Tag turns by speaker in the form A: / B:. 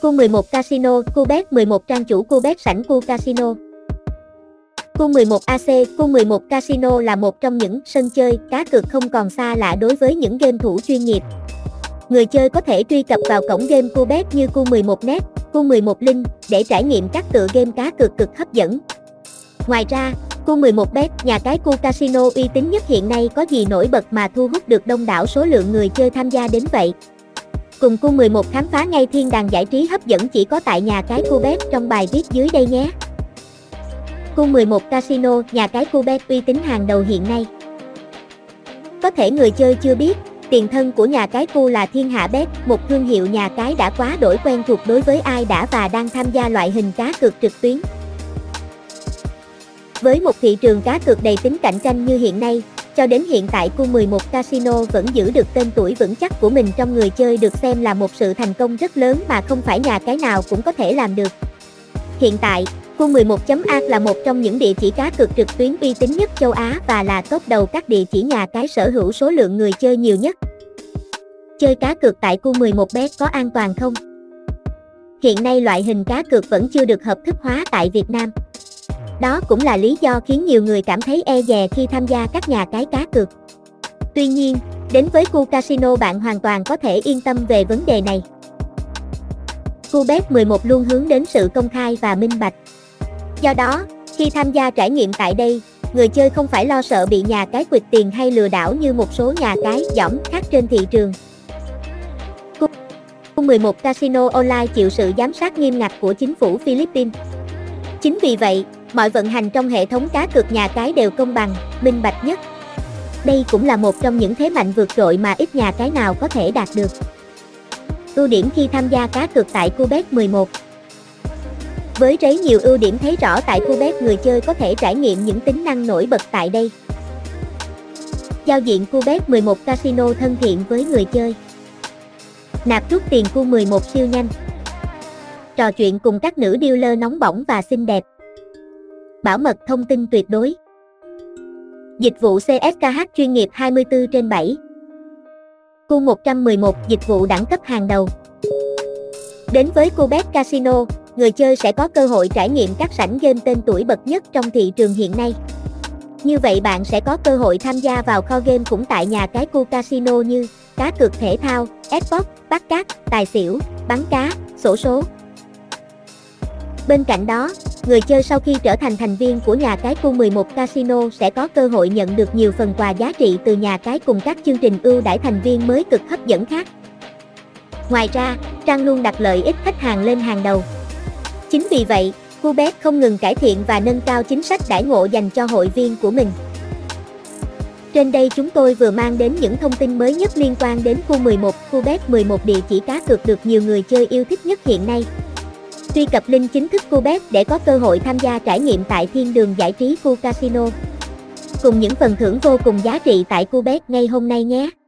A: Cu11 Casino, Cubet 11 trang chủ Cubet sảnh Cu Casino. Cu11AC, Cu11 Casino là một trong những sân chơi cá cược không còn xa lạ đối với những game thủ chuyên nghiệp. Người chơi có thể truy cập vào cổng game Cubet như Cu11net, Cu11 Link để trải nghiệm các tựa game cá cược cực hấp dẫn. Ngoài ra, Cu11bet, nhà cái Cu Casino uy tín nhất hiện nay có gì nổi bật mà thu hút được đông đảo số lượng người chơi tham gia đến vậy? Cùng Cu11 khám phá ngay thiên đàng giải trí hấp dẫn chỉ có tại nhà cái Cubet trong bài viết dưới đây nhé. Cu11 Casino, nhà cái Cubet uy tín hàng đầu hiện nay. Có thể người chơi chưa biết, tiền thân của nhà cái Cu là Thiên Hạ Bet, một thương hiệu nhà cái đã quá đổi quen thuộc đối với ai đã và đang tham gia loại hình cá cược trực tuyến. Với một thị trường cá cược đầy tính cạnh tranh như hiện nay, cho đến hiện tại Cu11 Casino vẫn giữ được tên tuổi vững chắc của mình trong người chơi, được xem là một sự thành công rất lớn mà không phải nhà cái nào cũng có thể làm được. Hiện tại, Cu11.ag là một trong những địa chỉ cá cược trực tuyến uy tín nhất châu Á và là top đầu các địa chỉ nhà cái sở hữu số lượng người chơi nhiều nhất. Chơi cá cược tại Cu11bet có an toàn không? Hiện nay loại hình cá cược vẫn chưa được hợp thức hóa tại Việt Nam. Đó cũng là lý do khiến nhiều người cảm thấy e dè khi tham gia các nhà cái cá cược. Tuy nhiên, đến với Cu Casino bạn hoàn toàn có thể yên tâm về vấn đề này. Cubet11 luôn hướng đến sự công khai và minh bạch. Do đó, khi tham gia trải nghiệm tại đây, người chơi không phải lo sợ bị nhà cái quỵt tiền hay lừa đảo như một số nhà cái dỏm khác trên thị trường. Cu11 Casino Online chịu sự giám sát nghiêm ngặt của chính phủ Philippines. Chính vì vậy, mọi vận hành trong hệ thống cá cược nhà cái đều công bằng, minh bạch nhất. Đây cũng là một trong những thế mạnh vượt trội mà ít nhà cái nào có thể đạt được. Ưu điểm khi tham gia cá cược tại Cubet11. Với rất nhiều ưu điểm thấy rõ tại Cubet, người chơi có thể trải nghiệm những tính năng nổi bật tại đây. Giao diện Cubet11 Casino thân thiện với người chơi. Nạp rút tiền Cu11 siêu nhanh. Trò chuyện cùng các nữ dealer nóng bỏng và xinh đẹp. Bảo mật thông tin tuyệt đối. Dịch vụ CSKH chuyên nghiệp 24/7. Cu111 dịch vụ đẳng cấp hàng đầu. Đến với Cubet Casino, người chơi sẽ có cơ hội trải nghiệm các sảnh game tên tuổi bậc nhất trong thị trường hiện nay. Như vậy bạn sẽ có cơ hội tham gia vào kho game cũng tại nhà cái Cu Casino như cá cược thể thao, esports, bắt cát, tài xỉu, bắn cá, xổ số. Bên cạnh đó, người chơi sau khi trở thành thành viên của nhà cái Cu11 Casino sẽ có cơ hội nhận được nhiều phần quà giá trị từ nhà cái cùng các chương trình ưu đãi thành viên mới cực hấp dẫn khác. Ngoài ra, trang luôn đặt lợi ích khách hàng lên hàng đầu. Chính vì vậy, Cubet không ngừng cải thiện và nâng cao chính sách đãi ngộ dành cho hội viên của mình. Trên đây chúng tôi vừa mang đến những thông tin mới nhất liên quan đến Cu11, Cubet11 địa chỉ cá cược được nhiều người chơi yêu thích nhất hiện nay. Truy cập link chính thức Cubet để có cơ hội tham gia trải nghiệm tại thiên đường giải trí Cu Casino. Cùng những phần thưởng vô cùng giá trị tại Cubet ngay hôm nay nhé!